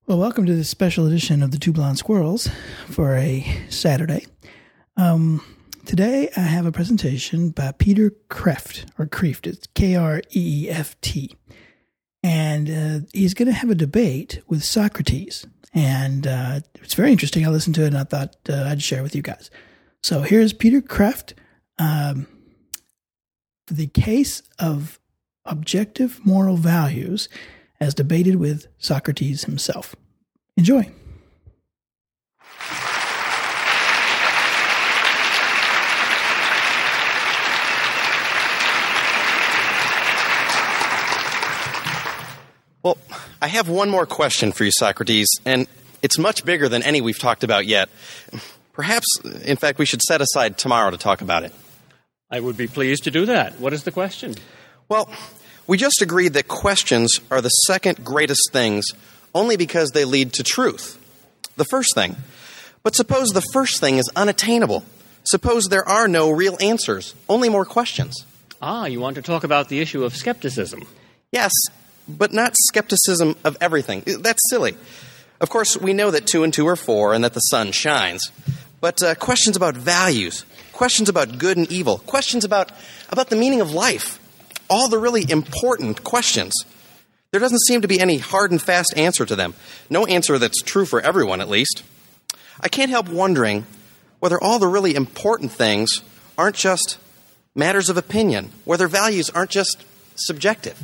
Well, welcome to this special edition of the Two Blonde Squirrels for a Saturday. Today I have a presentation by Peter Kreeft, or Kreeft, it's K-R-E-E-F-T. And he's going to have a debate with Socrates. And it's very interesting. I listened to it and I thought I'd share with you guys. So here's Peter Kreeft for the case of objective moral values as debated with Socrates himself. Enjoy. Well, I have one more question for you, Socrates, and it's much bigger than any we've talked about yet. Perhaps, in fact, we should set aside tomorrow to talk about it. I would be pleased to do that. What is the question? Well, we just agreed that questions are the second greatest things only because they lead to truth. The first thing. But suppose the first thing is unattainable. Suppose there are no real answers, only more questions. You want to talk about the issue of skepticism? Yes, but not skepticism of everything. That's silly. Of course, we know that 2 and 2 are 4 and that the sun shines. But questions about values, questions about good and evil, questions about the meaning of life, all the really important questions. There doesn't seem to be any hard and fast answer to them. No answer that's true for everyone, at least. I can't help wondering whether all the really important things aren't just matters of opinion, whether values aren't just subjective.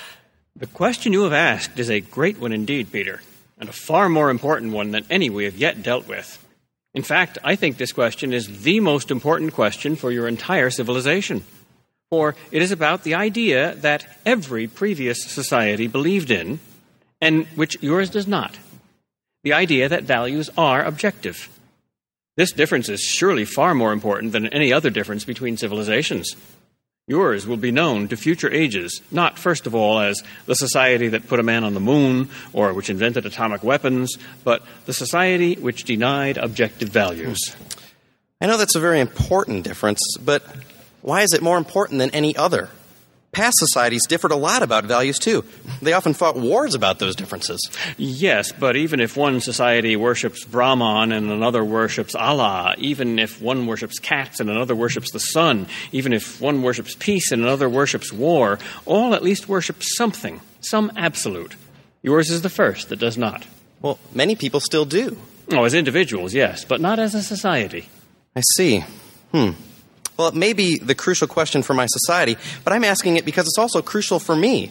The question you have asked is a great one indeed, Peter, and a far more important one than any we have yet dealt with. In fact, I think this question is the most important question for your entire civilization. For it is about the idea that every previous society believed in, and which yours does not. The idea that values are objective. This difference is surely far more important than any other difference between civilizations. Yours will be known to future ages, not first of all as the society that put a man on the moon or which invented atomic weapons, but the society which denied objective values. I know that's a very important difference, but why is it more important than any other? Past societies differed a lot about values, too. They often fought wars about those differences. Yes, but even if one society worships Brahman and another worships Allah, even if one worships cats and another worships the sun, even if one worships peace and another worships war, all at least worship something, some absolute. Yours is the first that does not. Well, many people still do. Oh, as individuals, yes, but not as a society. I see. Well, it may be the crucial question for my society, but I'm asking it because it's also crucial for me.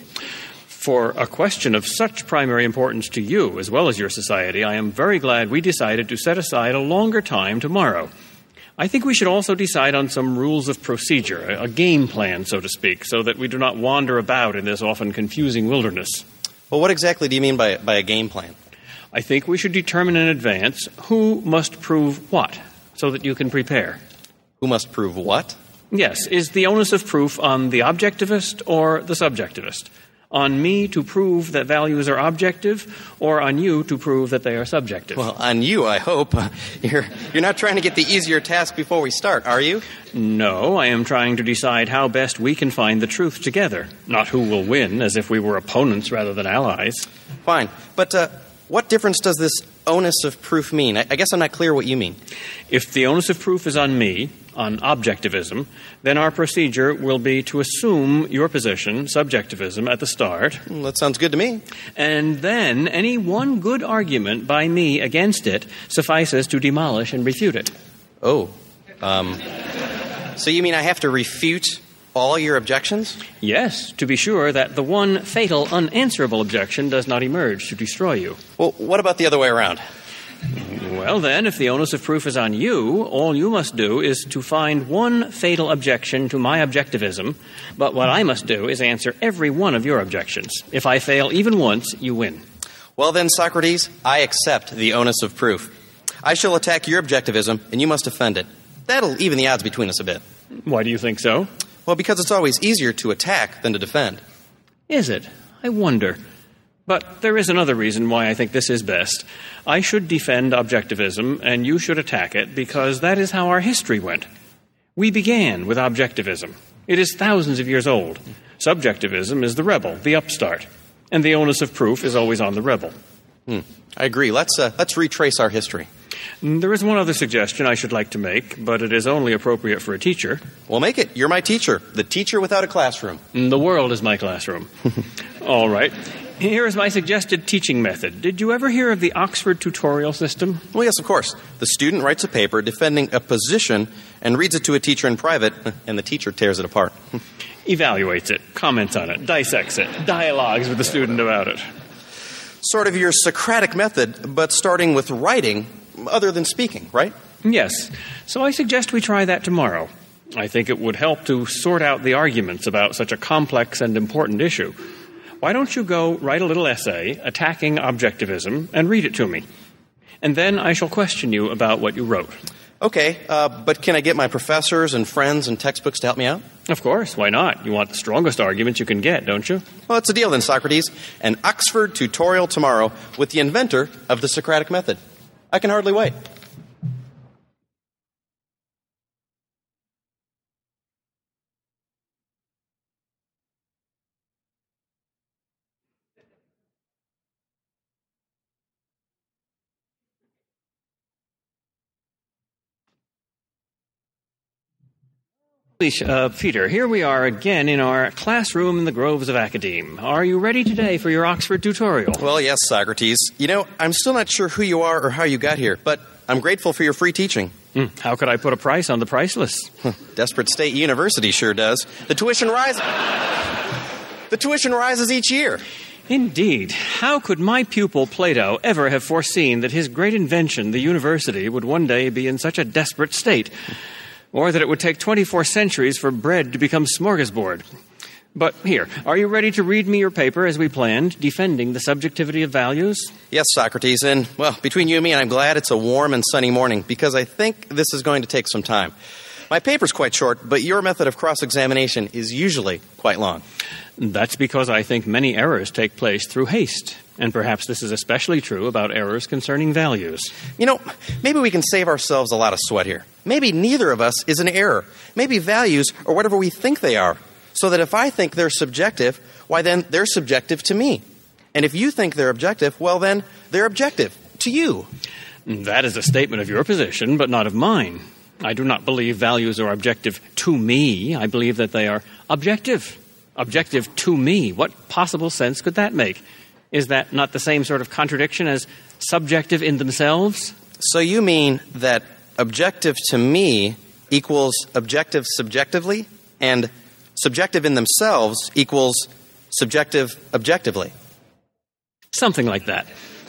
For a question of such primary importance to you, as well as your society, I am very glad we decided to set aside a longer time tomorrow. I think we should also decide on some rules of procedure, a game plan, so to speak, so that we do not wander about in this often confusing wilderness. Well, what exactly do you mean by a game plan? I think we should determine in advance who must prove what, so that you can prepare. Who must prove what? Yes. Is the onus of proof on the objectivist or the subjectivist? On me to prove that values are objective, or on you to prove that they are subjective? Well, on you, I hope. You're not trying to get the easier task before we start, are you? No, I am trying to decide how best we can find the truth together, not who will win, as if we were opponents rather than allies. Fine. But what difference does this onus of proof mean? I guess I'm not clear what you mean. If the onus of proof is on me, on objectivism, then our procedure will be to assume your position, subjectivism, at the start. That sounds good to me. And then any one good argument by me against it suffices to demolish and refute it. Oh. So you mean I have to refute all your objections? Yes, to be sure that the one fatal, unanswerable objection does not emerge to destroy you. Well, what about the other way around? Well, then, if the onus of proof is on you, all you must do is to find one fatal objection to my objectivism, but what I must do is answer every one of your objections. If I fail even once, you win. Well then, Socrates, I accept the onus of proof. I shall attack your objectivism, and you must defend it. That'll even the odds between us a bit. Why do you think so? Well, because it's always easier to attack than to defend. Is it? I wonder. But there is another reason why I think this is best. I should defend objectivism, and you should attack it, because that is how our history went. We began with objectivism. It is thousands of years old. Subjectivism is the rebel, the upstart. And the onus of proof is always on the rebel. I agree. Let's retrace our history. There is one other suggestion I should like to make, but it is only appropriate for a teacher. Well, make it. You're my teacher. The teacher without a classroom. The world is my classroom. All right. Here is my suggested teaching method. Did you ever hear of the Oxford tutorial system? Well, yes, of course. The student writes a paper defending a position and reads it to a teacher in private, and the teacher tears it apart. Evaluates it, comments on it, dissects it, dialogues with the student about it. Sort of your Socratic method, but starting with writing other than speaking, right? Yes. So I suggest we try that tomorrow. I think it would help to sort out the arguments about such a complex and important issue. Why don't you go write a little essay attacking objectivism and read it to me? And then I shall question you about what you wrote. Okay, but can I get my professors and friends and textbooks to help me out? Of course, why not? You want the strongest arguments you can get, don't you? Well, it's a deal then, Socrates. An Oxford tutorial tomorrow with the inventor of the Socratic method. I can hardly wait. Peter, here we are again in our classroom in the groves of Academe. Are you ready today for your Oxford tutorial? Well, yes, Socrates. You know, I'm still not sure who you are or how you got here, but I'm grateful for your free teaching. How could I put a price on the priceless? Desperate State University sure does. The tuition rises each year. Indeed. How could my pupil Plato ever have foreseen that his great invention, the university, would one day be in such a desperate state? Or that it would take 24 centuries for bread to become smorgasbord? But here, are you ready to read me your paper as we planned, defending the subjectivity of values? Yes, Socrates, and, well, between you and me, I'm glad it's a warm and sunny morning, because I think this is going to take some time. My paper's quite short, but your method of cross-examination is usually quite long. That's because I think many errors take place through haste, and perhaps this is especially true about errors concerning values. You know, maybe we can save ourselves a lot of sweat here. Maybe neither of us is an error. Maybe values are whatever we think they are, so that if I think they're subjective, why then they're subjective to me. And if you think they're objective, well then they're objective to you. That is a statement of your position, but not of mine. I do not believe values are objective to me. I believe that they are objective. Objective to me. What possible sense could that make? Is that not the same sort of contradiction as subjective in themselves? So you mean that objective to me equals objective subjectively, and subjective in themselves equals subjective objectively? Something like that.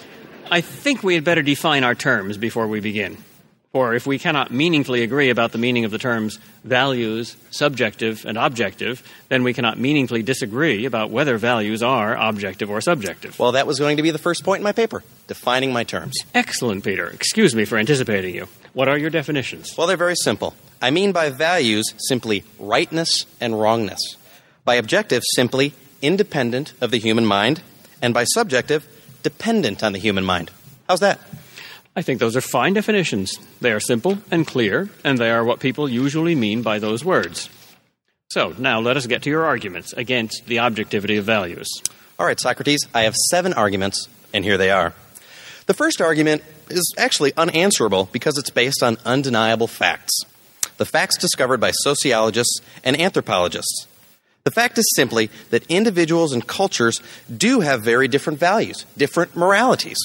I think we had better define our terms before we begin. For if we cannot meaningfully agree about the meaning of the terms values, subjective, and objective, then we cannot meaningfully disagree about whether values are objective or subjective. Well, that was going to be the first point in my paper, defining my terms. Excellent, Peter. Excuse me for anticipating you. What are your definitions? Well, they're very simple. I mean by values simply rightness and wrongness. By objective, simply independent of the human mind. And by subjective, dependent on the human mind. How's that? I think those are fine definitions. They are simple and clear, and they are what people usually mean by those words. So, now let us get to your arguments against the objectivity of values. All right, Socrates, I have 7 arguments, and here they are. The first argument is actually unanswerable because it's based on undeniable facts. The facts discovered by sociologists and anthropologists. The fact is simply that individuals and cultures do have very different values, different moralities.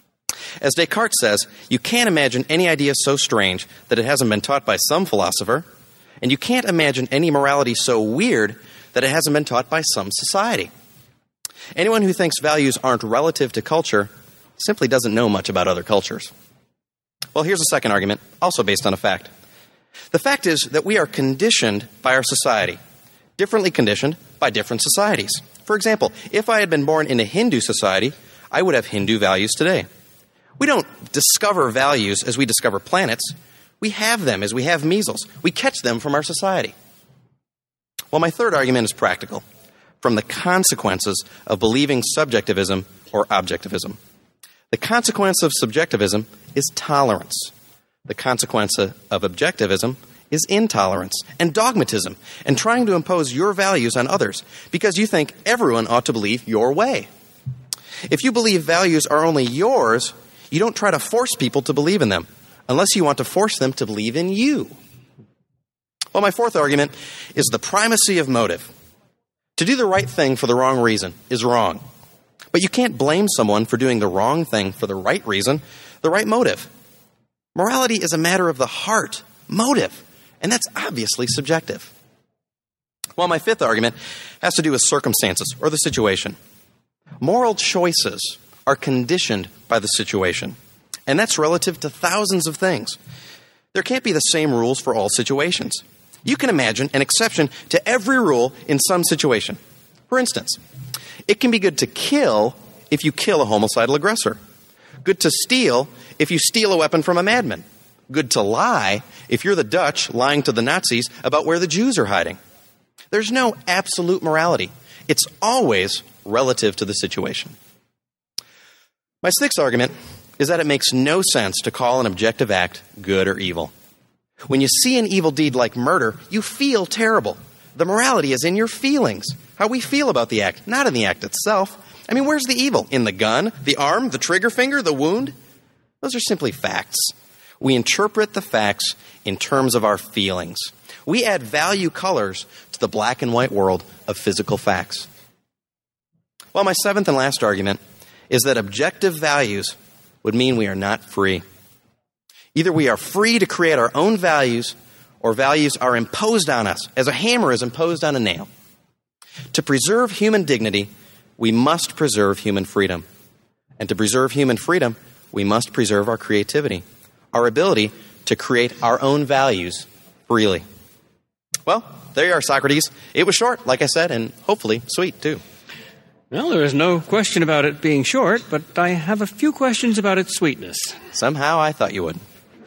As Descartes says, you can't imagine any idea so strange that it hasn't been taught by some philosopher, and you can't imagine any morality so weird that it hasn't been taught by some society. Anyone who thinks values aren't relative to culture simply doesn't know much about other cultures. Well, here's a second argument, also based on a fact. The fact is that we are conditioned by our society, differently conditioned by different societies. For example, if I had been born in a Hindu society, I would have Hindu values today. We don't discover values as we discover planets. We have them as we have measles. We catch them from our society. Well, my third argument is practical, from the consequences of believing subjectivism or objectivism. The consequence of subjectivism is tolerance. The consequence of objectivism is intolerance and dogmatism and trying to impose your values on others because you think everyone ought to believe your way. If you believe values are only yours, you don't try to force people to believe in them, unless you want to force them to believe in you. Well, my fourth argument is the primacy of motive. To do the right thing for the wrong reason is wrong. But you can't blame someone for doing the wrong thing for the right reason, the right motive. Morality is a matter of the heart, motive, and that's obviously subjective. Well, my fifth argument has to do with circumstances or the situation. Moral choices are conditioned by the situation, and that's relative to thousands of things. There can't be the same rules for all situations. You can imagine an exception to every rule in some situation. For instance, it can be good to kill if you kill a homicidal aggressor. Good to steal if you steal a weapon from a madman. Good to lie if you're the Dutch lying to the Nazis about where the Jews are hiding. There's no absolute morality. It's always relative to the situation. My sixth argument is that it makes no sense to call an objective act good or evil. When you see an evil deed like murder, you feel terrible. The morality is in your feelings, how we feel about the act, not in the act itself. I mean, where's the evil? In the gun, the arm, the trigger finger, the wound? Those are simply facts. We interpret the facts in terms of our feelings. We add value colors to the black and white world of physical facts. Well, my seventh and last argument is that objective values would mean we are not free. Either we are free to create our own values, or values are imposed on us as a hammer is imposed on a nail. To preserve human dignity, we must preserve human freedom. And to preserve human freedom, we must preserve our creativity, our ability to create our own values freely. Well, there you are, Socrates. It was short, like I said, and hopefully sweet, too. Well, there is no question about it being short, but I have a few questions about its sweetness. Somehow I thought you would.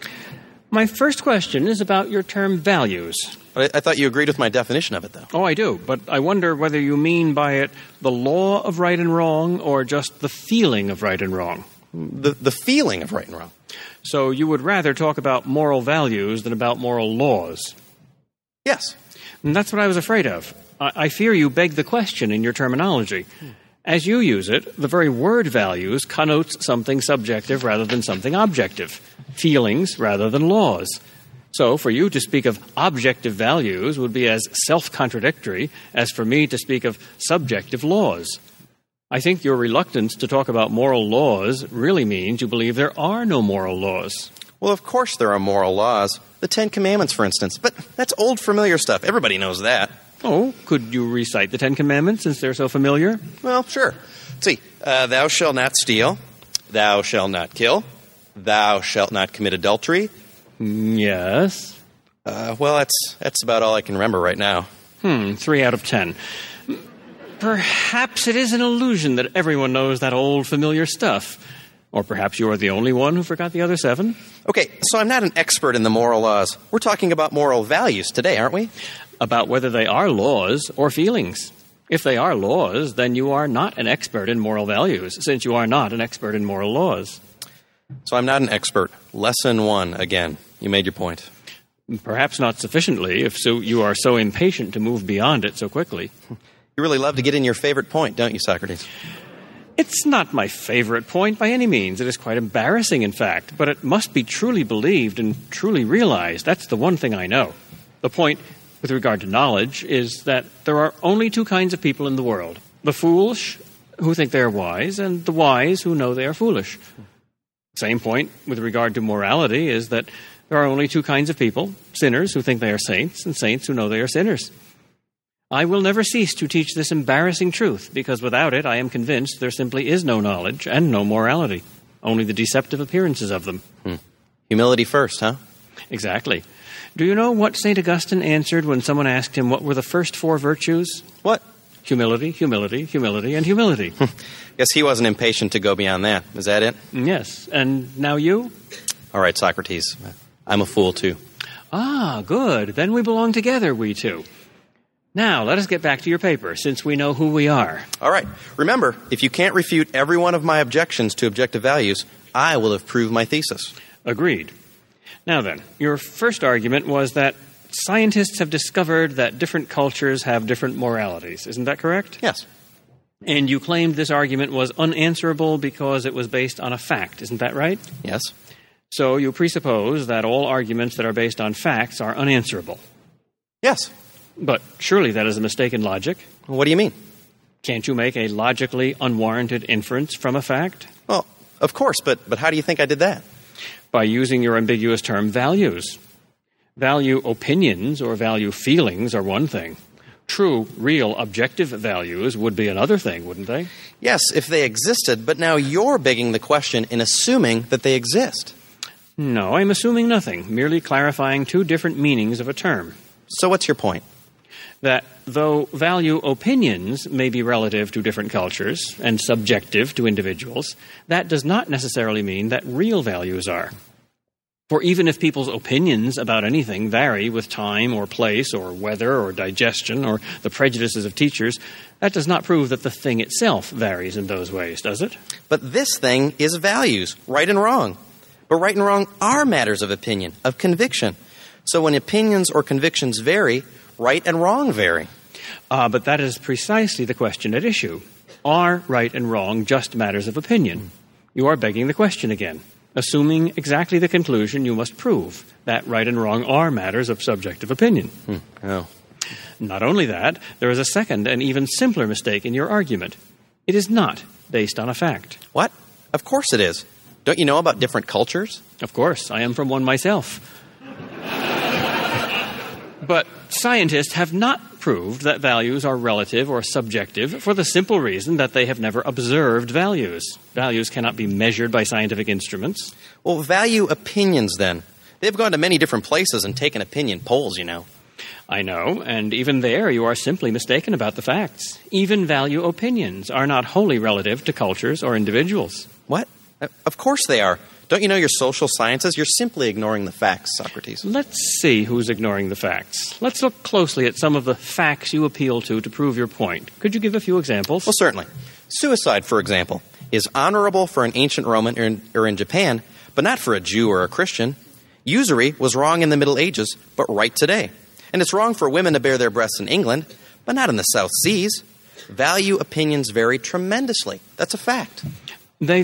My first question is about your term values. But I thought you agreed with my definition of it, though. Oh, I do, but I wonder whether you mean by it the law of right and wrong or just the feeling of right and wrong. The feeling of right and wrong. So you would rather talk about moral values than about moral laws? Yes. And that's what I was afraid of. I fear you beg the question in your terminology. As you use it, the very word values connotes something subjective rather than something objective, feelings rather than laws. So for you to speak of objective values would be as self-contradictory as for me to speak of subjective laws. I think your reluctance to talk about moral laws really means you believe there are no moral laws. Well, of course there are moral laws. The Ten Commandments, for instance. But that's old, familiar stuff. Everybody knows that. Oh, could you recite the Ten Commandments since they're so familiar? Well, sure. Let's see. Thou shalt not steal. Thou shalt not kill. Thou shalt not commit adultery. Yes. Well, that's about all I can remember right now. 3 out of 10. Perhaps it is an illusion that everyone knows that old, familiar stuff. Or perhaps you are the only one who forgot the other 7. Okay, so I'm not an expert in the moral laws. We're talking about moral values today, aren't we? About whether they are laws or feelings. If they are laws, then you are not an expert in moral values, since you are not an expert in moral laws. So I'm not an expert. Lesson 1, again. You made your point. Perhaps not sufficiently, if so you are so impatient to move beyond it so quickly. You really love to get in your favorite point, don't you, Socrates? It's not my favorite point by any means. It is quite embarrassing, in fact. But it must be truly believed and truly realized. That's the one thing I know. The point with regard to knowledge is that there are only 2 kinds of people in the world. The foolish, who think they are wise, and the wise, who know they are foolish. Same point with regard to morality is that there are only 2 kinds of people. Sinners, who think they are saints, and saints who know they are sinners. I will never cease to teach this embarrassing truth, because without it, I am convinced there simply is no knowledge and no morality, only the deceptive appearances of them. Humility first, huh? Exactly. Do you know what St. Augustine answered when someone asked him what were the first 4 virtues? What? Humility, humility, humility, and humility. Guess he wasn't impatient to go beyond that. Is that it? Yes. And now you? All right, Socrates. I'm a fool, too. Ah, good. Then we belong together, we two. Now, let us get back to your paper, since we know who we are. All right. Remember, if you can't refute every one of my objections to objective values, I will have proved my thesis. Agreed. Now then, your first argument was that scientists have discovered that different cultures have different moralities. Isn't that correct? Yes. And you claimed this argument was unanswerable because it was based on a fact. Isn't that right? Yes. So you presuppose that all arguments that are based on facts are unanswerable. Yes. But surely that is a mistaken logic. What do you mean? Can't you make a logically unwarranted inference from a fact? Well, of course, but how do you think I did that? By using your ambiguous term values. Value opinions or value feelings are one thing. True, real, objective values would be another thing, wouldn't they? Yes, if they existed, but now you're begging the question in assuming that they exist. No, I'm assuming nothing, merely clarifying two different meanings of a term. So what's your point? That though value opinions may be relative to different cultures and subjective to individuals, that does not necessarily mean that real values are. For even if people's opinions about anything vary with time or place or weather or digestion or the prejudices of teachers, that does not prove that the thing itself varies in those ways, does it? But this thing is values, right and wrong. But right and wrong are matters of opinion, of conviction. So when opinions or convictions vary, right and wrong vary. But that is precisely the question at issue. Are right and wrong just matters of opinion? You are begging the question again, assuming exactly the conclusion you must prove, that right and wrong are matters of subjective opinion. Oh. Not only that, there is a second and even simpler mistake in your argument. It is not based on a fact. What? Of course it is. Don't you know about different cultures? Of course, I am from one myself. But scientists have not proved that values are relative or subjective for the simple reason that they have never observed values. Values cannot be measured by scientific instruments. Well, value opinions, then. They've gone to many different places and taken opinion polls, you know. I know, and even there you are simply mistaken about the facts. Even value opinions are not wholly relative to cultures or individuals. What? Of course they are. Don't you know your social sciences? You're simply ignoring the facts, Socrates. Let's see who's ignoring the facts. Let's look closely at some of the facts you appeal to prove your point. Could you give a few examples? Well, certainly. Suicide, for example, is honorable for an ancient Roman or in Japan, but not for a Jew or a Christian. Usury was wrong in the Middle Ages, but right today. And it's wrong for women to bare their breasts in England, but not in the South Seas. Value opinions vary tremendously. That's a fact. They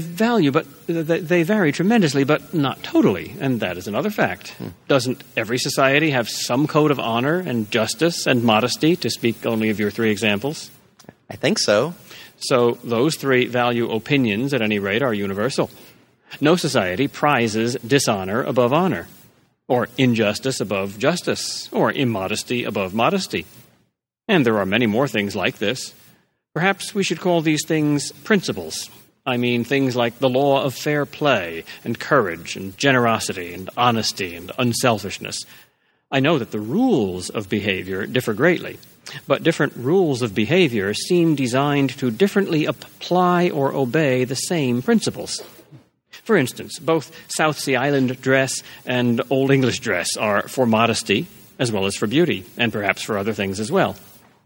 vary tremendously, but not totally, and that is another fact. Doesn't every society have some code of honor and justice and modesty, to speak only of your three examples? I think so. So those three value opinions, at any rate, are universal. No society prizes dishonor above honor, or injustice above justice, or immodesty above modesty. And there are many more things like this. Perhaps we should call these things principles. I mean things like the law of fair play and courage and generosity and honesty and unselfishness. I know that the rules of behavior differ greatly, but different rules of behavior seem designed to differently apply or obey the same principles. For instance, both South Sea Island dress and Old English dress are for modesty as well as for beauty, and perhaps for other things as well.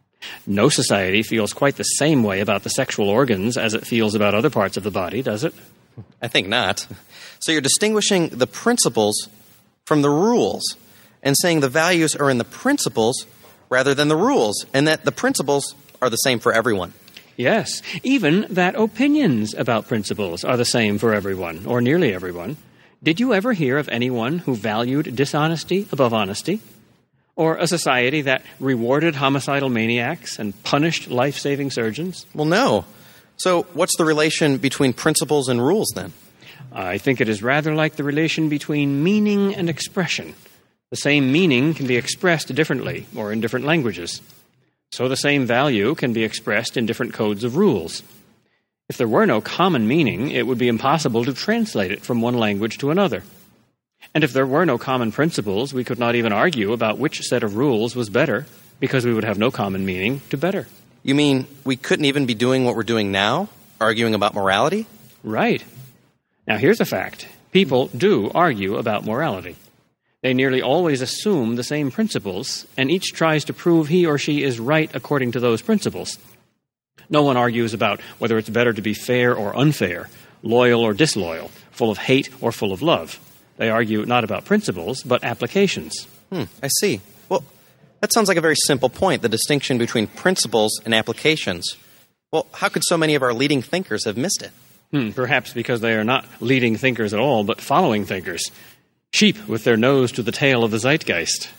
No society feels quite the same way about the sexual organs as it feels about other parts of the body, does it? I think not. So you're distinguishing the principles from the rules and saying the values are in the principles rather than the rules, and that the principles are the same for everyone. Yes, even that opinions about principles are the same for everyone, or nearly everyone. Did you ever hear of anyone who valued dishonesty above honesty? Or a society that rewarded homicidal maniacs and punished life-saving surgeons? Well, no. So what's the relation between principles and rules, then? I think it is rather like the relation between meaning and expression. The same meaning can be expressed differently or in different languages. So the same value can be expressed in different codes of rules. If there were no common meaning, it would be impossible to translate it from one language to another. And if there were no common principles, we could not even argue about which set of rules was better, because we would have no common meaning to better. You mean we couldn't even be doing what we're doing now, arguing about morality? Right. Now here's a fact. People do argue about morality. They nearly always assume the same principles, and each tries to prove he or she is right according to those principles. No one argues about whether it's better to be fair or unfair, loyal or disloyal, full of hate or full of love. They argue not about principles, but applications. I see. Well, that sounds like a very simple point, the distinction between principles and applications. Well, how could so many of our leading thinkers have missed it? Perhaps because they are not leading thinkers at all, but following thinkers. Sheep with their nose to the tail of the zeitgeist.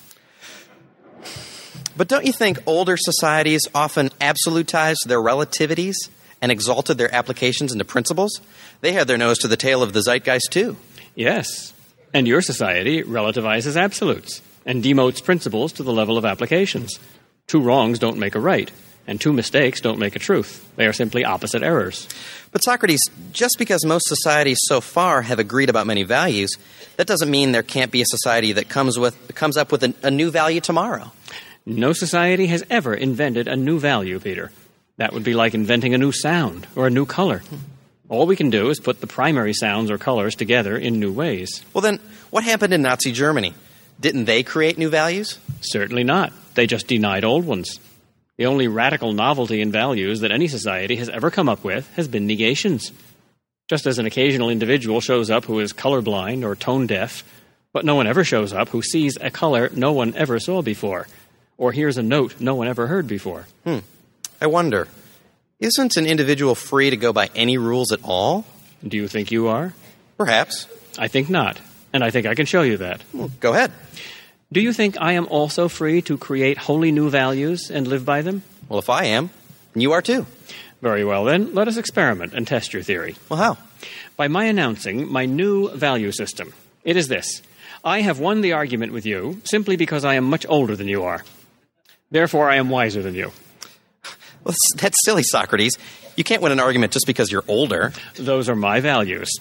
But don't you think older societies often absolutized their relativities and exalted their applications into principles? They had their nose to the tail of the zeitgeist, too. Yes. And your society relativizes absolutes and demotes principles to the level of applications. 2 wrongs don't make a right, and 2 mistakes don't make a truth. They are simply opposite errors. But Socrates, just because most societies so far have agreed about many values, that doesn't mean there can't be a society that comes up with a new value tomorrow. No society has ever invented a new value, Peter. That would be like inventing a new sound or a new color. All we can do is put the primary sounds or colors together in new ways. Well, then, what happened in Nazi Germany? Didn't they create new values? Certainly not. They just denied old ones. The only radical novelty in values that any society has ever come up with has been negations. Just as an occasional individual shows up who is colorblind or tone deaf, but no one ever shows up who sees a color no one ever saw before, or hears a note no one ever heard before. I wonder, isn't an individual free to go by any rules at all? Do you think you are? Perhaps. I think not, and I think I can show you that. Well, go ahead. Do you think I am also free to create wholly new values and live by them? Well, if I am, you are too. Very well, then, let us experiment and test your theory. Well, how? By my announcing my new value system. It is this. I have won the argument with you simply because I am much older than you are. Therefore, I am wiser than you. Well, that's silly, Socrates. You can't win an argument just because you're older. Those are my values.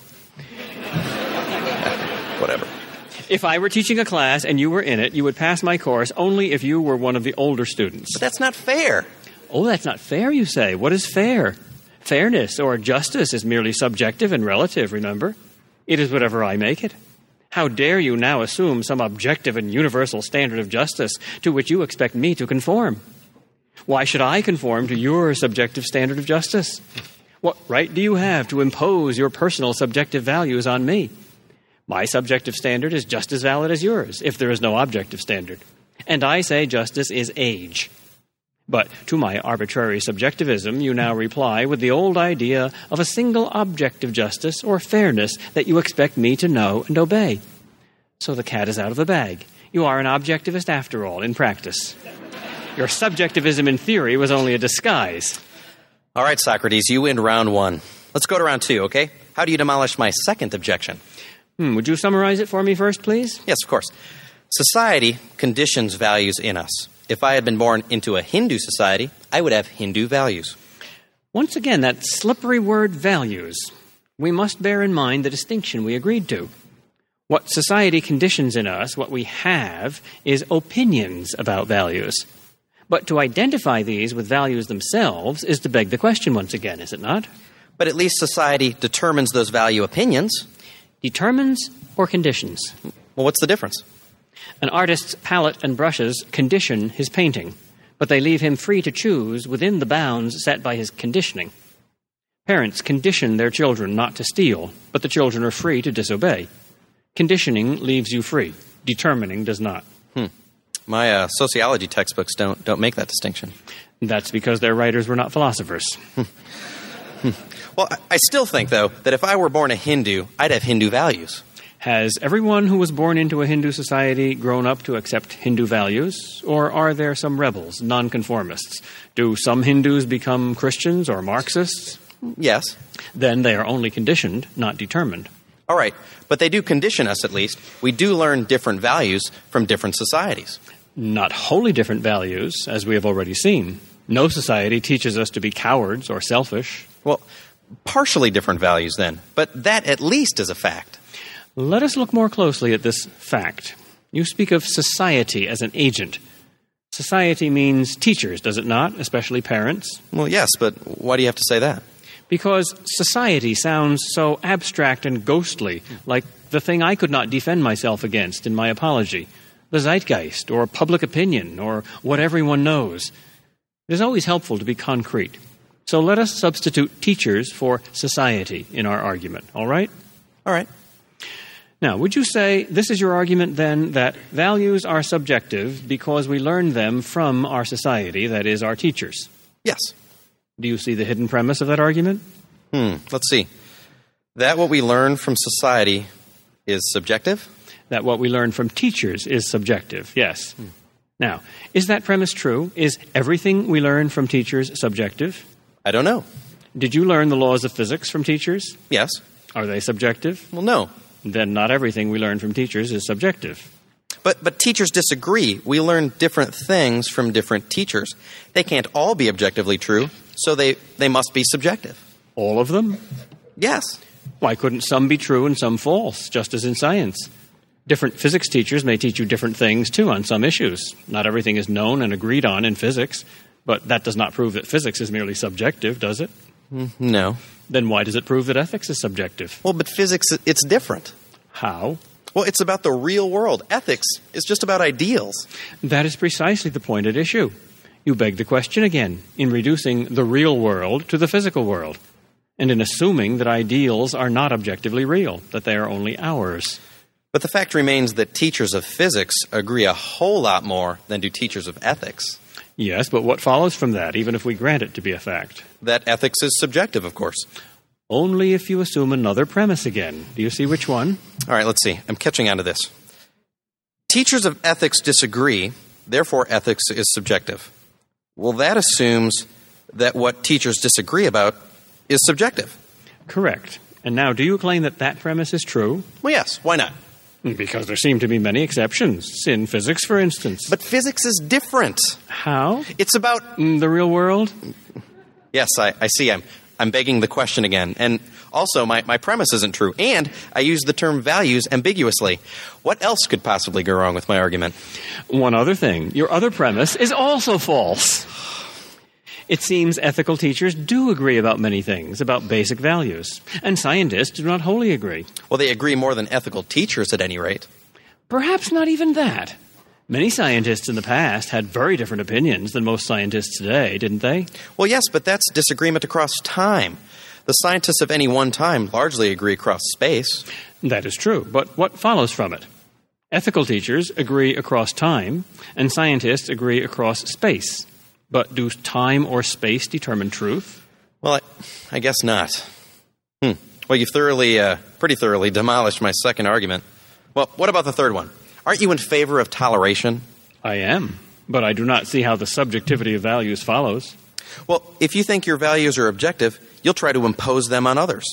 Whatever. If I were teaching a class and you were in it, you would pass my course only if you were one of the older students. But that's not fair. Oh, that's not fair, you say. What is fair? Fairness or justice is merely subjective and relative, remember? It is whatever I make it. How dare you now assume some objective and universal standard of justice to which you expect me to conform? Why should I conform to your subjective standard of justice? What right do you have to impose your personal subjective values on me? My subjective standard is just as valid as yours, if there is no objective standard. And I say justice is age. But to my arbitrary subjectivism, you now reply with the old idea of a single objective justice or fairness that you expect me to know and obey. So the cat is out of the bag. You are an objectivist after all, in practice. Your subjectivism in theory was only a disguise. All right, Socrates, you win round 1. Let's go to round 2, okay? How do you demolish my second objection? Would you summarize it for me first, please? Yes, of course. Society conditions values in us. If I had been born into a Hindu society, I would have Hindu values. Once again, that slippery word values. We must bear in mind the distinction we agreed to. What society conditions in us, what we have, is opinions about values. But to identify these with values themselves is to beg the question once again, is it not? But at least society determines those value opinions. Determines or conditions? Well, what's the difference? An artist's palette and brushes condition his painting, but they leave him free to choose within the bounds set by his conditioning. Parents condition their children not to steal, but the children are free to disobey. Conditioning leaves you free. Determining does not. My sociology textbooks don't make that distinction. That's because their writers were not philosophers. Well, I still think, though, that if I were born a Hindu, I'd have Hindu values. Has everyone who was born into a Hindu society grown up to accept Hindu values? Or are there some rebels, nonconformists? Do some Hindus become Christians or Marxists? Yes. Then they are only conditioned, not determined. All right, but they do condition us, at least. We do learn different values from different societies. Not wholly different values, as we have already seen. No society teaches us to be cowards or selfish. Well, partially different values, then. But that, at least, is a fact. Let us look more closely at this fact. You speak of society as an agent. Society means teachers, does it not? Especially parents. Well, yes, but why do you have to say that? Because society sounds so abstract and ghostly, like the thing I could not defend myself against in my apology, the zeitgeist, or public opinion, or what everyone knows. It is always helpful to be concrete. So let us substitute teachers for society in our argument, all right? All right. Now, would you say this is your argument, then, that values are subjective because we learn them from our society, that is, our teachers? Yes. Do you see the hidden premise of that argument? Let's see. That what we learn from society is subjective? That what we learn from teachers is subjective, yes. Now, is that premise true? Is everything we learn from teachers subjective? I don't know. Did you learn the laws of physics from teachers? Yes. Are they subjective? Well, no. Then not everything we learn from teachers is subjective. But teachers disagree. We learn different things from different teachers. They can't all be objectively true, so they must be subjective. All of them? Yes. Why couldn't some be true and some false, just as in science? Different physics teachers may teach you different things, too, on some issues. Not everything is known and agreed on in physics, but that does not prove that physics is merely subjective, does it? No. Then why does it prove that ethics is subjective? Well, but physics, it's different. How? Well, it's about the real world. Ethics is just about ideals. That is precisely the point at issue. You beg the question again, in reducing the real world to the physical world, and in assuming that ideals are not objectively real, that they are only ours. But the fact remains that teachers of physics agree a whole lot more than do teachers of ethics. Yes, but what follows from that, even if we grant it to be a fact? That ethics is subjective, of course. Only if you assume another premise again. Do you see which one? All right, let's see. I'm catching on to this. Teachers of ethics disagree, therefore ethics is subjective. Well, that assumes that what teachers disagree about is subjective. Correct. And now, do you claim that that premise is true? Well, yes. Why not? Because there seem to be many exceptions. In physics, for instance. But physics is different. How? It's about... The real world? Yes, I see. I'm begging the question again. And also, my premise isn't true. And I use the term values ambiguously. What else could possibly go wrong with my argument? One other thing. Your other premise is also false. It seems ethical teachers do agree about many things, about basic values. And scientists do not wholly agree. Well, they agree more than ethical teachers at any rate. Perhaps not even that. Many scientists in the past had very different opinions than most scientists today, didn't they? Well, yes, but that's disagreement across time. The scientists of any one time largely agree across space. That is true, but what follows from it? Ethical teachers agree across time, and scientists agree across space. But do time or space determine truth? Well, I guess not. Well, you've pretty thoroughly demolished my second argument. Well, what about the third one? Aren't you in favor of toleration? I am, but I do not see how the subjectivity of values follows. Well, if you think your values are objective, you'll try to impose them on others.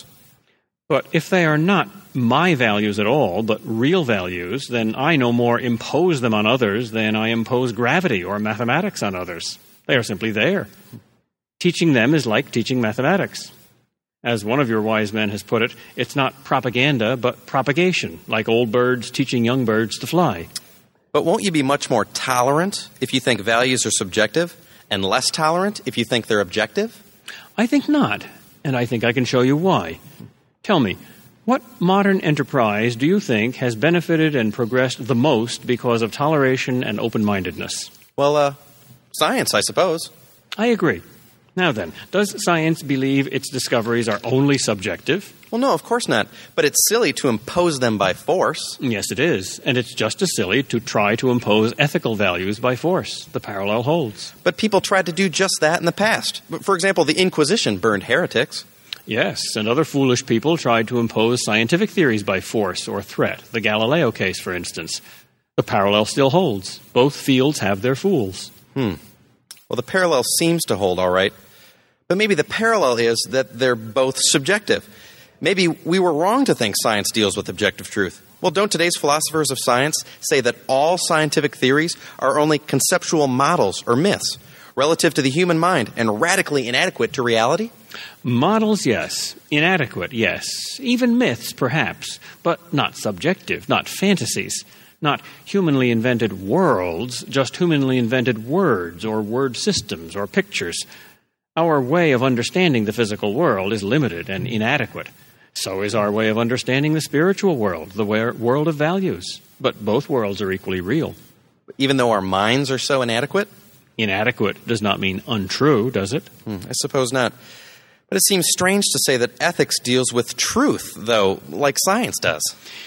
But if they are not my values at all, but real values, then I no more impose them on others than I impose gravity or mathematics on others. They are simply there. Teaching them is like teaching mathematics. As one of your wise men has put it, it's not propaganda, but propagation, like old birds teaching young birds to fly. But won't you be much more tolerant if you think values are subjective, and less tolerant if you think they're objective? I think not, and I think I can show you why. Tell me, what modern enterprise do you think has benefited and progressed the most because of toleration and open-mindedness? Well, science, I suppose. I agree. Now then, does science believe its discoveries are only subjective? Well, no, of course not. But it's silly to impose them by force. Yes, it is. And it's just as silly to try to impose ethical values by force. The parallel holds. But people tried to do just that in the past. For example, the Inquisition burned heretics. Yes, and other foolish people tried to impose scientific theories by force or threat. The Galileo case, for instance. The parallel still holds. Both fields have their fools. Well, the parallel seems to hold all right. But maybe the parallel is that they're both subjective. Maybe we were wrong to think science deals with objective truth. Well, don't today's philosophers of science say that all scientific theories are only conceptual models or myths relative to the human mind and radically inadequate to reality? Models, yes. Inadequate, yes. Even myths, perhaps. But not subjective, not fantasies. Not humanly invented worlds, just humanly invented words or word systems or pictures. Our way of understanding the physical world is limited and inadequate. So is our way of understanding the spiritual world, the world of values. But both worlds are equally real. Even though our minds are so inadequate? Inadequate does not mean untrue, does it? I suppose not. But it seems strange to say that ethics deals with truth, though, like science does.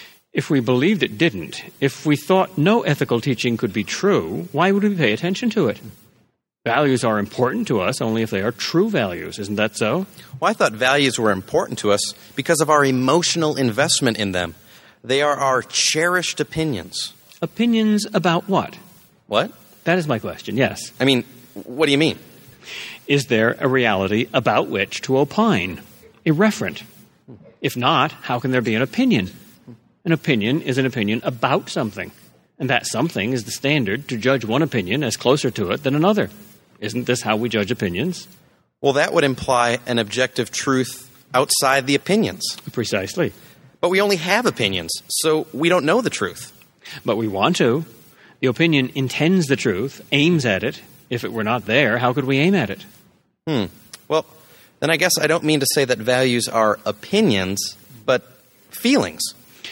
If we believed it didn't, if we thought no ethical teaching could be true, why would we pay attention to it? Values are important to us only if they are true values. Isn't that so? Well, I thought values were important to us because of our emotional investment in them. They are our cherished opinions. Opinions about what? What? That is my question, yes. I mean, what do you mean? Is there a reality about which to opine? Irreferent. If not, how can there be an opinion? An opinion is an opinion about something, and that something is the standard to judge one opinion as closer to it than another. Isn't this how we judge opinions? Well, that would imply an objective truth outside the opinions. Precisely. But we only have opinions, so we don't know the truth. But we want to. The opinion intends the truth, aims at it. If it were not there, how could we aim at it? Well, then I guess I don't mean to say that values are opinions, but feelings.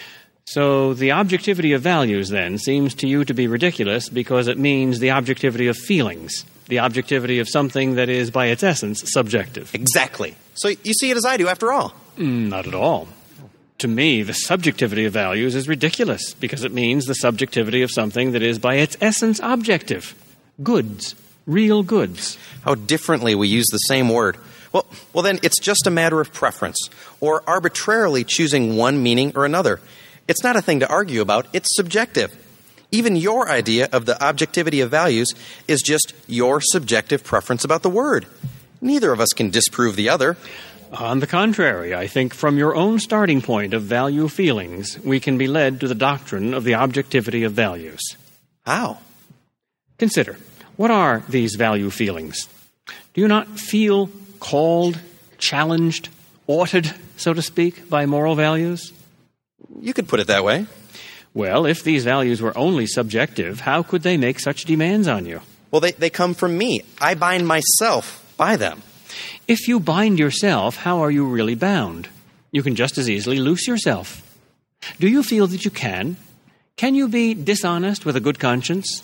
So the objectivity of values, then, seems to you to be ridiculous because it means the objectivity of feelings, the objectivity of something that is, by its essence, subjective. Exactly. So you see it as I do, after all. Not at all. To me, the subjectivity of values is ridiculous because it means the subjectivity of something that is, by its essence, objective. Goods. Real goods. How differently we use the same word. Well, then it's just a matter of preference, or arbitrarily choosing one meaning or another. It's not a thing to argue about. It's subjective. Even your idea of the objectivity of values is just your subjective preference about the word. Neither of us can disprove the other. On the contrary, I think from your own starting point of value feelings, we can be led to the doctrine of the objectivity of values. How? Consider, what are these value feelings? Do you not feel called, challenged, oughted, so to speak, by moral values? You could put it that way. Well, if these values were only subjective, how could they make such demands on you? Well, they come from me. I bind myself by them. If you bind yourself, how are you really bound? You can just as easily loose yourself. Do you feel that you can? Can you be dishonest with a good conscience?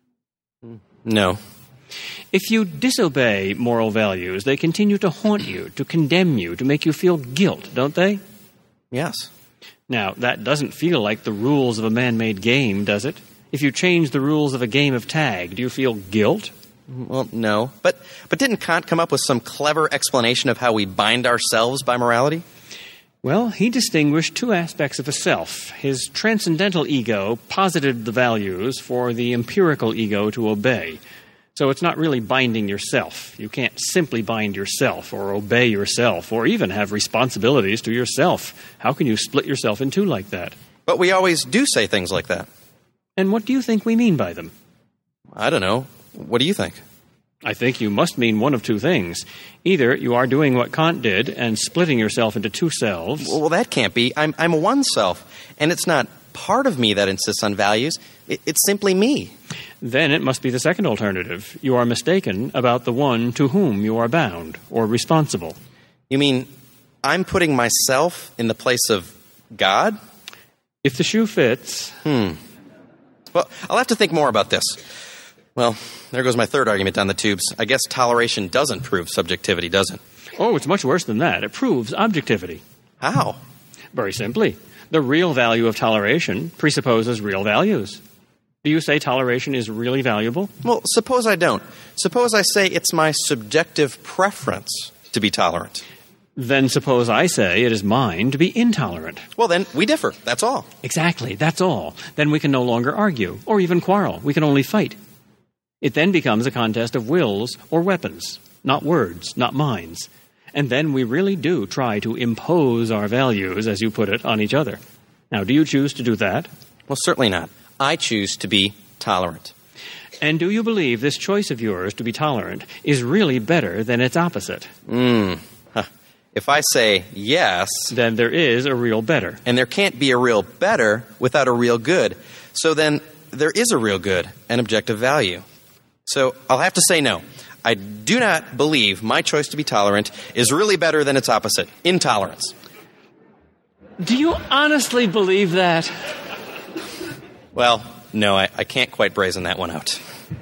No. If you disobey moral values, they continue to haunt you, to condemn you, to make you feel guilt, don't they? Yes. Now, that doesn't feel like the rules of a man-made game, does it? If you change the rules of a game of tag, do you feel guilt? Well, no. But didn't Kant come up with some clever explanation of how we bind ourselves by morality? Well, he distinguished two aspects of a self. His transcendental ego posited the values for the empirical ego to obey. So it's not really binding yourself. You can't simply bind yourself or obey yourself or even have responsibilities to yourself. How can you split yourself in two like that? But we always do say things like that. And what do you think we mean by them? I don't know. What do you think? I think you must mean one of two things. Either you are doing what Kant did and splitting yourself into two selves. Well, that can't be. I'm one self, and it's not part of me that insists on values. It's simply me. Then it must be the second alternative. You are mistaken about the one to whom you are bound or responsible. You mean I'm putting myself in the place of God? If the shoe fits. Well, I'll have to think more about this. Well, there goes my third argument down the tubes. I guess toleration doesn't prove subjectivity, does it? Oh, it's much worse than that. It proves objectivity. How? Very simply. The real value of toleration presupposes real values. Do you say toleration is really valuable? Well, suppose I don't. Suppose I say it's my subjective preference to be tolerant. Then suppose I say it is mine to be intolerant. Well, then we differ. That's all. Exactly, that's all. Then we can no longer argue or even quarrel. We can only fight. It then becomes a contest of wills or weapons, not words, not minds. And then we really do try to impose our values, as you put it, on each other. Now, do you choose to do that? Well, certainly not. I choose to be tolerant. And do you believe this choice of yours to be tolerant is really better than its opposite? If I say yes... Then there is a real better. And there can't be a real better without a real good. So then there is a real good, an objective value. So I'll have to say no. I do not believe my choice to be tolerant is really better than its opposite, intolerance. Do you honestly believe that? Well, no, I can't quite brazen that one out.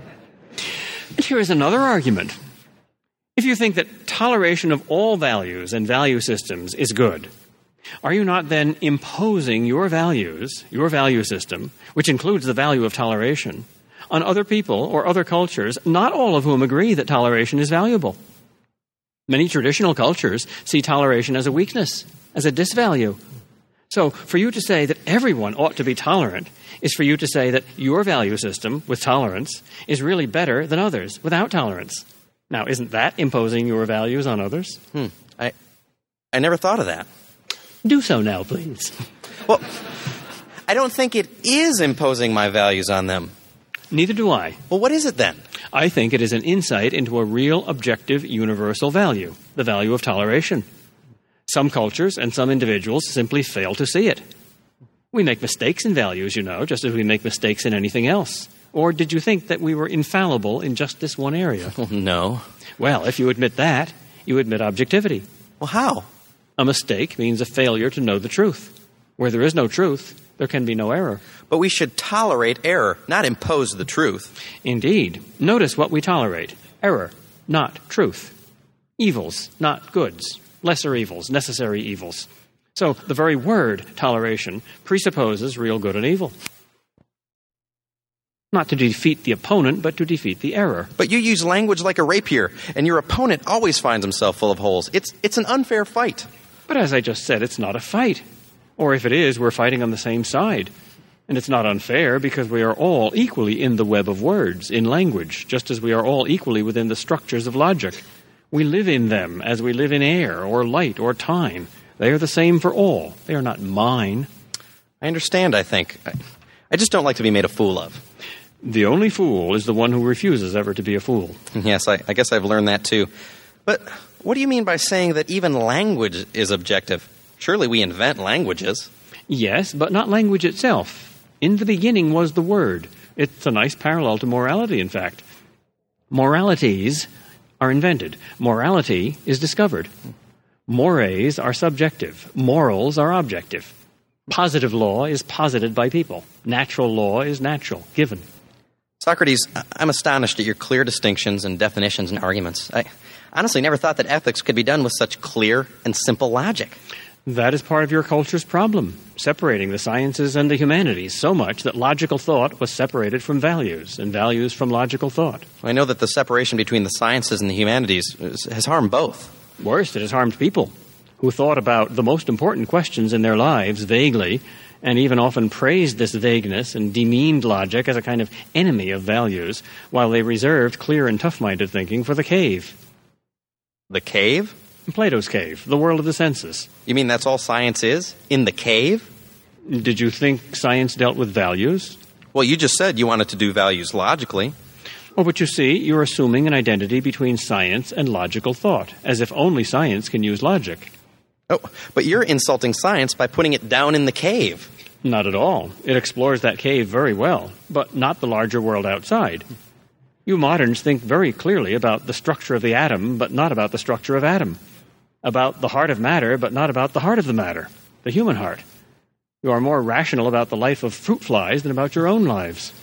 Here is another argument. If you think that toleration of all values and value systems is good, are you not then imposing your values, your value system, which includes the value of toleration, on other people or other cultures, not all of whom agree that toleration is valuable. Many traditional cultures see toleration as a weakness, as a disvalue. So for you to say that everyone ought to be tolerant is for you to say that your value system with tolerance is really better than others without tolerance. Now, isn't that imposing your values on others? I never thought of that. Do so now, please. Well, I don't think it is imposing my values on them. Neither do I. Well, what is it then? I think it is an insight into a real, objective, universal value, the value of toleration. Some cultures and some individuals simply fail to see it. We make mistakes in values, just as we make mistakes in anything else. Or did you think that we were infallible in just this one area? Oh, no. Well, if you admit that, you admit objectivity. Well, how? A mistake means a failure to know the truth. Where there is no truth, there can be no error. But we should tolerate error, not impose the truth. Indeed. Notice what we tolerate. Error, not truth. Evils, not goods. Lesser evils, necessary evils. So the very word toleration presupposes real good and evil. Not to defeat the opponent, but to defeat the error. But you use language like a rapier, and your opponent always finds himself full of holes. It's an unfair fight. But as I just said, it's not a fight. Or if it is, we're fighting on the same side. And it's not unfair because we are all equally in the web of words, in language, just as we are all equally within the structures of logic. We live in them as we live in air or light or time. They are the same for all. They are not mine. I understand, I think. I just don't like to be made a fool of. The only fool is the one who refuses ever to be a fool. Yes, I guess I've learned that too. But what do you mean by saying that even language is objective? Surely we invent languages. Yes, but not language itself. In the beginning was the word. It's a nice parallel to morality, in fact. Moralities are invented. Morality is discovered. Mores are subjective. Morals are objective. Positive law is posited by people. Natural law is natural, given. Socrates, I'm astonished at your clear distinctions and definitions and arguments. I honestly never thought that ethics could be done with such clear and simple logic. That is part of your culture's problem, separating the sciences and the humanities so much that logical thought was separated from values, and values from logical thought. I know that the separation between the sciences and the humanities has harmed both. Worse, it has harmed people who thought about the most important questions in their lives vaguely, and even often praised this vagueness and demeaned logic as a kind of enemy of values, while they reserved clear and tough-minded thinking for the cave. The cave? Plato's cave, the world of the senses. You mean that's all science is? In the cave? Did you think science dealt with values? Well, you just said you wanted to do values logically. Oh, but you see, you're assuming an identity between science and logical thought, as if only science can use logic. Oh, but you're insulting science by putting it down in the cave. Not at all. It explores that cave very well, but not the larger world outside. You moderns think very clearly about the structure of the atom, but not about the structure of atom. About the heart of matter, but not about the heart of the matter, the human heart. You are more rational about the life of fruit flies than about your own lives.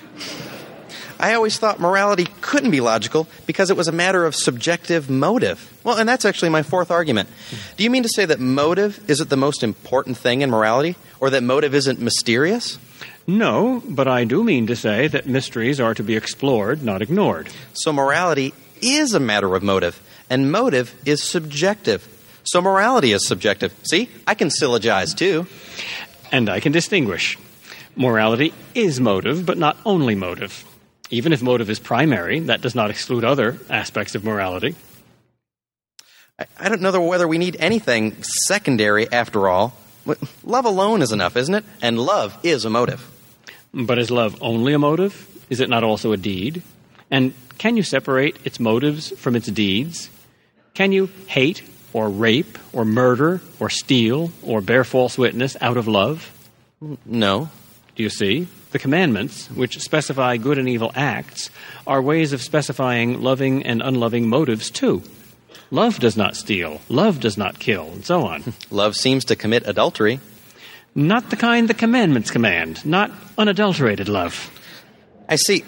I always thought morality couldn't be logical because it was a matter of subjective motive. Well, and that's actually my fourth argument. Do you mean to say that motive isn't the most important thing in morality, or that motive isn't mysterious? No, but I do mean to say that mysteries are to be explored, not ignored. So morality is a matter of motive, and motive is subjective. So morality is subjective. See, I can syllogize too. And I can distinguish. Morality is motive, but not only motive. Even if motive is primary, that does not exclude other aspects of morality. I don't know whether we need anything secondary after all. Love alone is enough, isn't it? And love is a motive. But is love only a motive? Is it not also a deed? And can you separate its motives from its deeds? Can you hate or rape or murder or steal or bear false witness out of love? No. Do you see? The commandments, which specify good and evil acts, are ways of specifying loving and unloving motives too. Love does not steal, love does not kill, and so on. Love seems to commit adultery. Not the kind the commandments command, not unadulterated love. I see.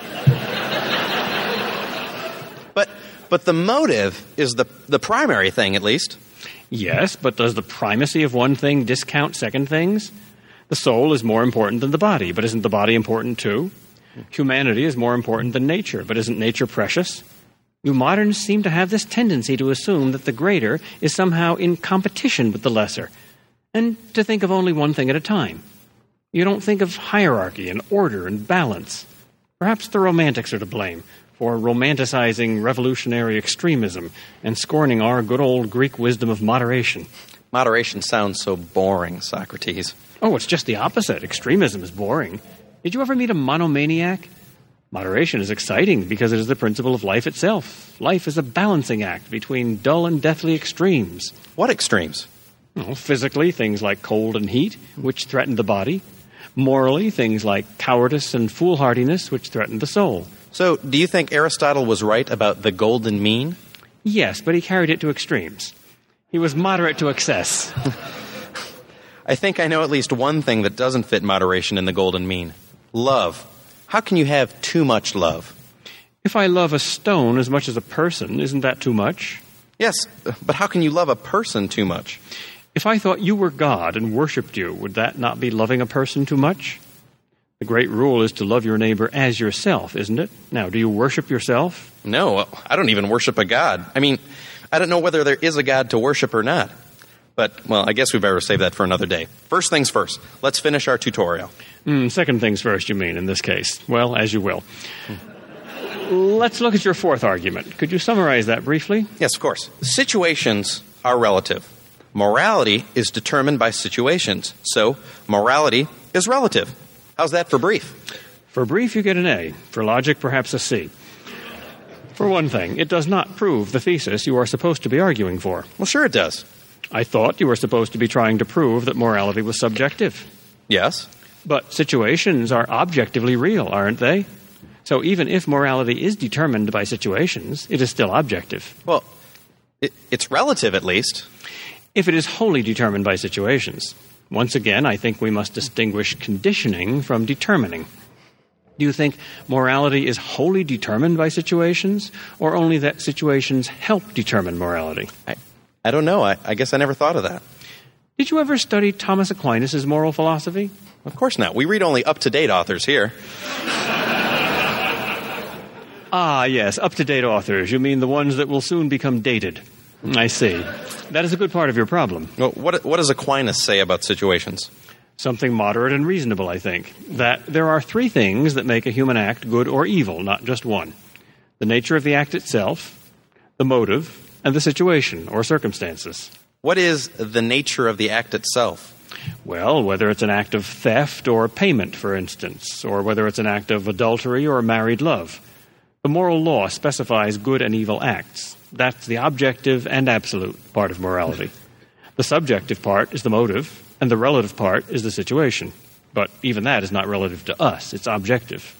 But the motive is the primary thing, at least. Yes, but does the primacy of one thing discount second things? The soul is more important than the body, but isn't the body important too? Humanity is more important than nature, but isn't nature precious? You moderns seem to have this tendency to assume that the greater is somehow in competition with the lesser, and to think of only one thing at a time. You don't think of hierarchy and order and balance. Perhaps the Romantics are to blame for romanticizing revolutionary extremism and scorning our good old Greek wisdom of moderation. Moderation sounds so boring, Socrates. Oh, it's just the opposite. Extremism is boring. Did you ever meet a monomaniac? Moderation is exciting because it is the principle of life itself. Life is a balancing act between dull and deathly extremes. What extremes? Well, physically, things like cold and heat, which threaten the body. Morally, things like cowardice and foolhardiness, which threaten the soul. So, do you think Aristotle was right about the golden mean? Yes, but he carried it to extremes. He was moderate to excess. I think I know at least one thing that doesn't fit moderation in the golden mean. Love. How can you have too much love? If I love a stone as much as a person, isn't that too much? Yes, but how can you love a person too much? If I thought you were God and worshipped you, would that not be loving a person too much? The great rule is to love your neighbor as yourself, isn't it? Now, do you worship yourself? No, I don't even worship a god. I mean, I don't know whether there is a god to worship or not. But, well, I guess we better save that for another day. First things first, let's finish our tutorial. Second things first, you mean, in this case. Well, as you will. Let's look at your fourth argument. Could you summarize that briefly? Yes, of course. Situations are relative. Morality is determined by situations. So, morality is relative. How's that for brief? For brief, you get an A. For logic, perhaps a C. For one thing, it does not prove the thesis you are supposed to be arguing for. Well, sure it does. I thought you were supposed to be trying to prove that morality was subjective. Yes. But situations are objectively real, aren't they? So even if morality is determined by situations, it is still objective. Well, it's relative at least. If it is wholly determined by situations. Once again, I think we must distinguish conditioning from determining. Do you think morality is wholly determined by situations, or only that situations help determine morality? I don't know. I guess I never thought of that. Did you ever study Thomas Aquinas' moral philosophy? Of course not. We read only up-to-date authors here. Ah, yes, up-to-date authors. You mean the ones that will soon become dated. I see. That is a good part of your problem. Well, what does Aquinas say about situations? Something moderate and reasonable, I think. That there are three things that make a human act good or evil, not just one. The nature of the act itself, the motive, and the situation or circumstances. What is the nature of the act itself? Well, whether it's an act of theft or payment, for instance, or whether it's an act of adultery or married love. The moral law specifies good and evil acts. That's the objective and absolute part of morality. The subjective part is the motive, and the relative part is the situation. But even that is not relative to us. It's objective.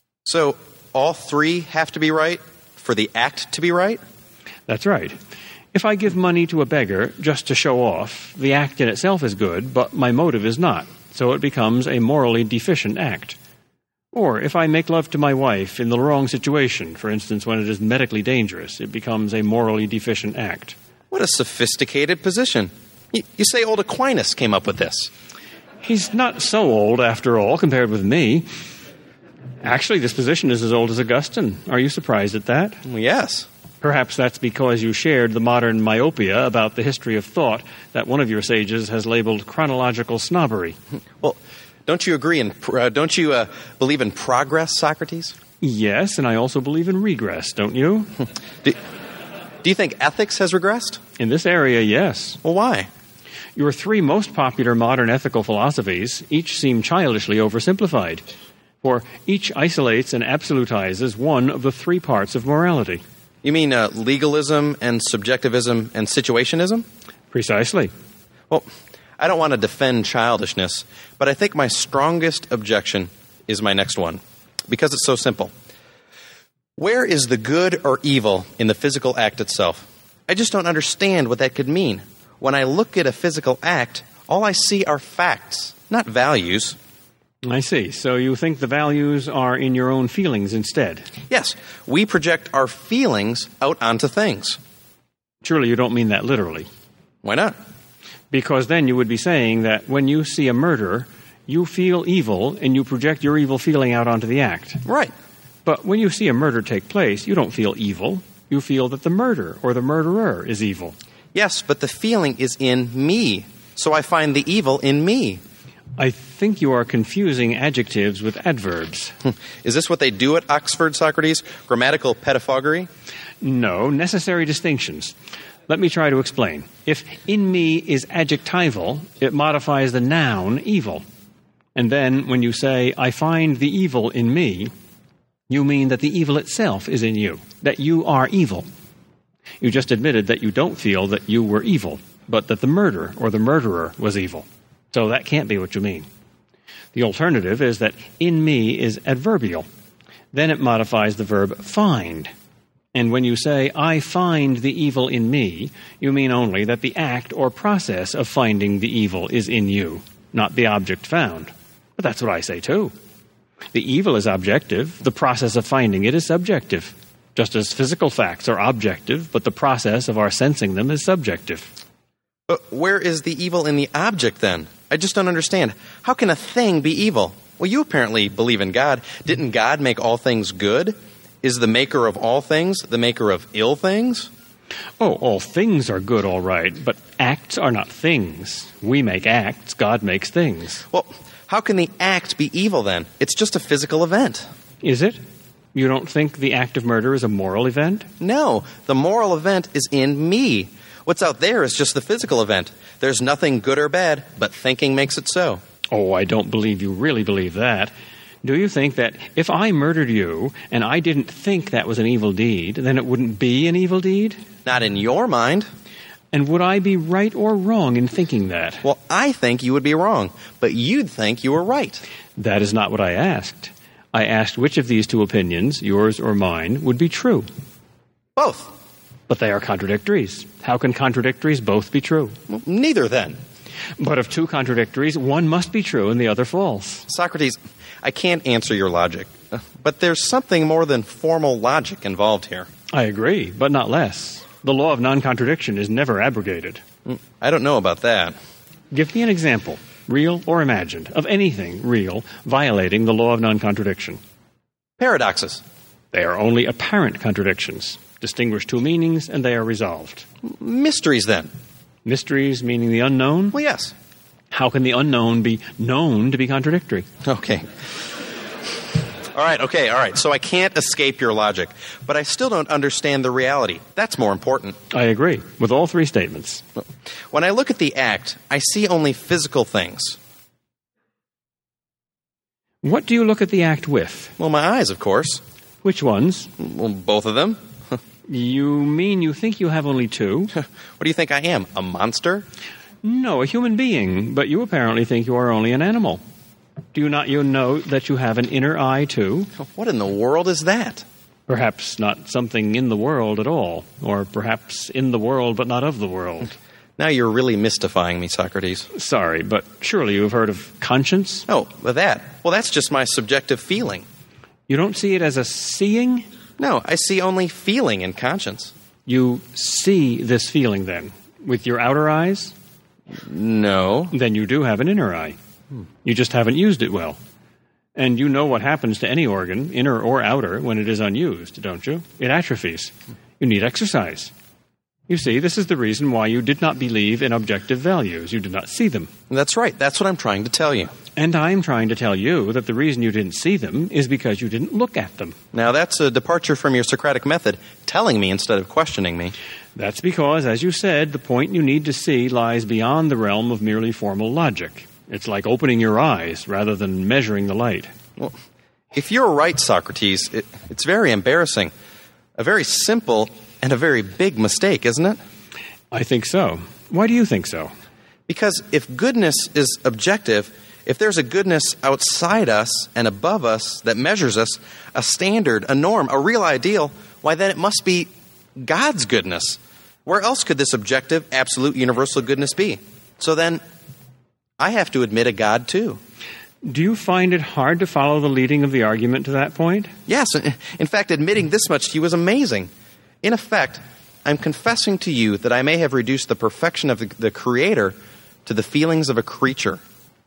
So all three have to be right for the act to be right? That's right. If I give money to a beggar just to show off, the act in itself is good, but my motive is not, so it becomes a morally deficient act. Or if I make love to my wife in the wrong situation, for instance, when it is medically dangerous, it becomes a morally deficient act. What a sophisticated position. You say old Aquinas came up with this. He's not so old, after all, compared with me. Actually, this position is as old as Augustine. Are you surprised at that? Well, yes. Perhaps that's because you shared the modern myopia about the history of thought that one of your sages has labeled chronological snobbery. Well, don't you agree don't you believe in progress, Socrates? Yes, and I also believe in regress, don't you? Do you think ethics has regressed? In this area, yes. Well, why? Your three most popular modern ethical philosophies each seem childishly oversimplified, for each isolates and absolutizes one of the three parts of morality. You mean legalism and subjectivism and situationism? Precisely. Well, I don't want to defend childishness, but I think my strongest objection is my next one, because it's so simple. Where is the good or evil in the physical act itself? I just don't understand what that could mean. When I look at a physical act, all I see are facts, not values. I see. So you think the values are in your own feelings instead? Yes, we project our feelings out onto things. Surely you don't mean that literally. Why not? Because then you would be saying that when you see a murder, You feel evil, and you project your evil feeling out onto the act. Right. But when you see a murder take place, you don't feel evil. You feel that the murder or the murderer is evil. Yes, but the feeling is in me, so I find the evil in me. I think you are confusing adjectives with adverbs. Is this what they do at Oxford, Socrates? Grammatical pettifoggery? No, necessary distinctions. Let me try to explain. If in me is adjectival, it modifies the noun evil. And then when you say, I find the evil in me, you mean that the evil itself is in you, that you are evil. You just admitted that you don't feel that you were evil, but that the murder or the murderer was evil. So that can't be what you mean. The alternative is that in me is adverbial. Then it modifies the verb find. And when you say, I find the evil in me, you mean only that the act or process of finding the evil is in you, not the object found. But that's what I say too. The evil is objective. The process of finding it is subjective. Just as physical facts are objective, but the process of our sensing them is subjective. But where is the evil in the object then? I just don't understand. How can a thing be evil? Well, you apparently believe in God. Didn't God make all things good? Is the maker of all things the maker of ill things? Oh, all things are good, all right, but acts are not things. We make acts, God makes things. Well, how can the act be evil then? It's just a physical event. Is it? You don't think the act of murder is a moral event? No, the moral event is in me. What's out there is just the physical event. There's nothing good or bad, but thinking makes it so. Oh, I don't believe you really believe that. Do you think that if I murdered you and I didn't think that was an evil deed, then it wouldn't be an evil deed? Not in your mind. And would I be right or wrong in thinking that? Well, I think you would be wrong, but you'd think you were right. That is not what I asked. I asked which of these two opinions, yours or mine, would be true. Both. But they are contradictories. How can contradictories both be true? Well, neither then. But of two contradictories, one must be true and the other false. Socrates, I can't answer your logic, but there's something more than formal logic involved here. I agree, but not less. The law of non-contradiction is never abrogated. I don't know about that. Give me an example, real or imagined, of anything real violating the law of non-contradiction. Paradoxes. They are only apparent contradictions. Distinguish two meanings, and they are resolved. Mysteries, then. Mysteries meaning the unknown? Well, yes. How can the unknown be known to be contradictory? Okay. All right. So I can't escape your logic, but I still don't understand the reality. That's more important. I agree with all three statements. When I look at the act, I see only physical things. What do you look at the act with? Well, my eyes, of course. Which ones? Well, both of them. You mean you think you have only two? What do you think I am, a monster? No, a human being, but you apparently think you are only an animal. Do you not know that you have an inner eye, too? What in the world is that? Perhaps not something in the world at all, or perhaps in the world but not of the world. Now you're really mystifying me, Socrates. Sorry, but surely you've heard of conscience? Oh, that. Well, that's just my subjective feeling. You don't see it as a seeing? No, I see only feeling in conscience. You see this feeling, then, with your outer eyes? No. Then you do have an inner eye. You just haven't used it well. And you know what happens to any organ, inner or outer, when it is unused, don't you? It atrophies. You need exercise. You see, this is the reason why you did not believe in objective values. You did not see them. That's right. That's what I'm trying to tell you. And I'm trying to tell you that the reason you didn't see them is because you didn't look at them. Now, that's a departure from your Socratic method, telling me instead of questioning me. That's because, as you said, the point you need to see lies beyond the realm of merely formal logic. It's like opening your eyes rather than measuring the light. Well, if you're right, Socrates, it's very embarrassing. A very simple and a very big mistake, isn't it? I think so. Why do you think so? Because if goodness is objective, if there's a goodness outside us and above us that measures us, a standard, a norm, a real ideal, why then it must be God's goodness. Where else could this objective, absolute, universal goodness be? So then, I have to admit a God too. Do you find it hard to follow the leading of the argument to that point? Yes. In fact, admitting this much to you is amazing. In effect, I'm confessing to you that I may have reduced the perfection of the Creator to the feelings of a creature.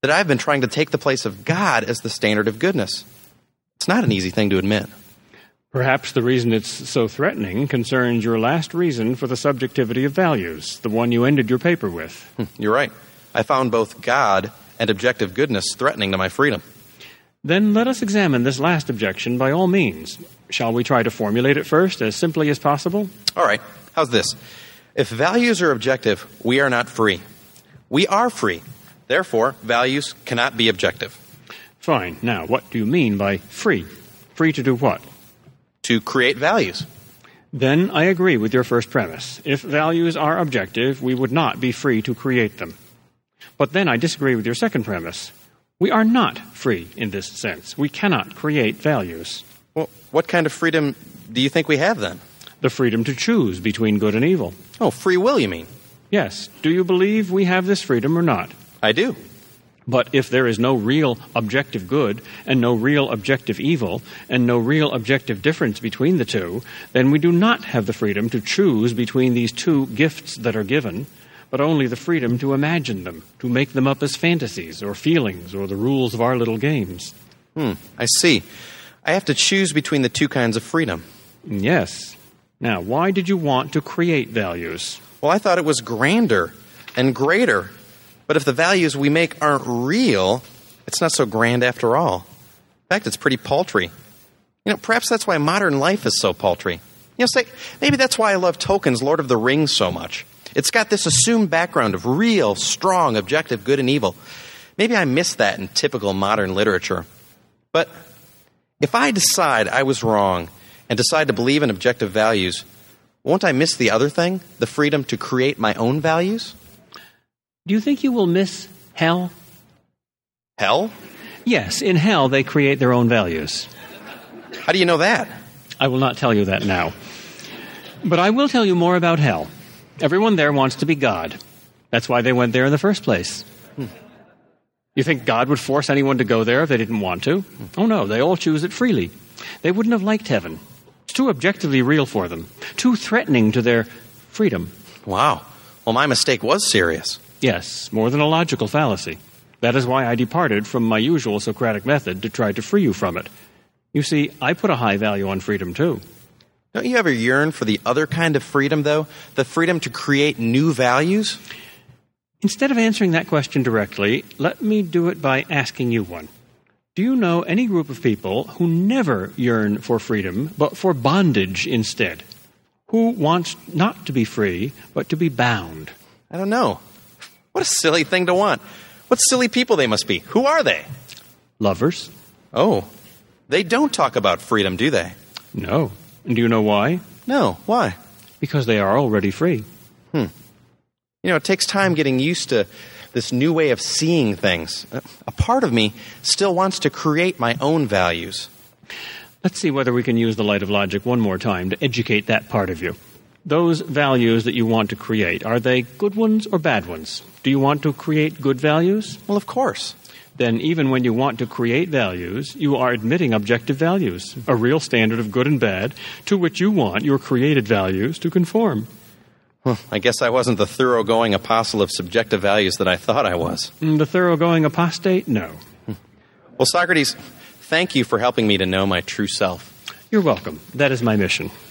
that I've been trying to take the place of God as the standard of goodness. It's not an easy thing to admit. Perhaps the reason it's so threatening concerns your last reason for the subjectivity of values, the one you ended your paper with. You're right. I found both God and objective goodness threatening to my freedom. Then let us examine this last objection by all means. Shall we try to formulate it first as simply as possible? All right. How's this? If values are objective, we are not free. We are free. Therefore, values cannot be objective. Fine. Now, what do you mean by free? Free to do what? To create values. Then I agree with your first premise. If values are objective, we would not be free to create them. But then I disagree with your second premise. We are not free in this sense. We cannot create values. Well, what kind of freedom do you think we have then? The freedom to choose between good and evil. Oh, free will, you mean? Yes. Do you believe we have this freedom or not? I do. But if there is no real objective good and no real objective evil and no real objective difference between the two, then we do not have the freedom to choose between these two gifts that are given, but only the freedom to imagine them, to make them up as fantasies or feelings or the rules of our little games. I see. I have to choose between the two kinds of freedom. Yes. Now, why did you want to create values? Well, I thought it was grander and greater. But if the values we make aren't real, it's not so grand after all. In fact, it's pretty paltry. Perhaps that's why modern life is so paltry. Say, maybe that's why I love Tolkien's Lord of the Rings so much. It's got this assumed background of real, strong, objective good and evil. Maybe I miss that in typical modern literature. But if I decide I was wrong and decide to believe in objective values, won't I miss the other thing, the freedom to create my own values? Do you think you will miss hell? Hell? Yes, in hell they create their own values. How do you know that? I will not tell you that now. But I will tell you more about hell. Everyone there wants to be God. That's why they went there in the first place. You think God would force anyone to go there if they didn't want to? Oh no, they all choose it freely. They wouldn't have liked heaven. It's too objectively real for them. Too threatening to their freedom. Wow. Well, my mistake was serious. Yes, more than a logical fallacy. That is why I departed from my usual Socratic method to try to free you from it. You see, I put a high value on freedom, too. Don't you ever yearn for the other kind of freedom, though? The freedom to create new values? Instead of answering that question directly, let me do it by asking you one. Do you know any group of people who never yearn for freedom, but for bondage instead? Who wants not to be free, but to be bound? I don't know. What a silly thing to want. What silly people they must be. Who are they? Lovers. Oh, they don't talk about freedom, do they? No. And do you know why? No. Why? Because they are already free. It takes time getting used to this new way of seeing things. A part of me still wants to create my own values. Let's see whether we can use the light of logic one more time to educate that part of you. Those values that you want to create, are they good ones or bad ones? Do you want to create good values? Well, of course. Then even when you want to create values, you are admitting objective values, a real standard of good and bad, to which you want your created values to conform. Well, I guess I wasn't the thoroughgoing apostle of subjective values that I thought I was. The thoroughgoing apostate? No. Well, Socrates, thank you for helping me to know my true self. You're welcome. That is my mission.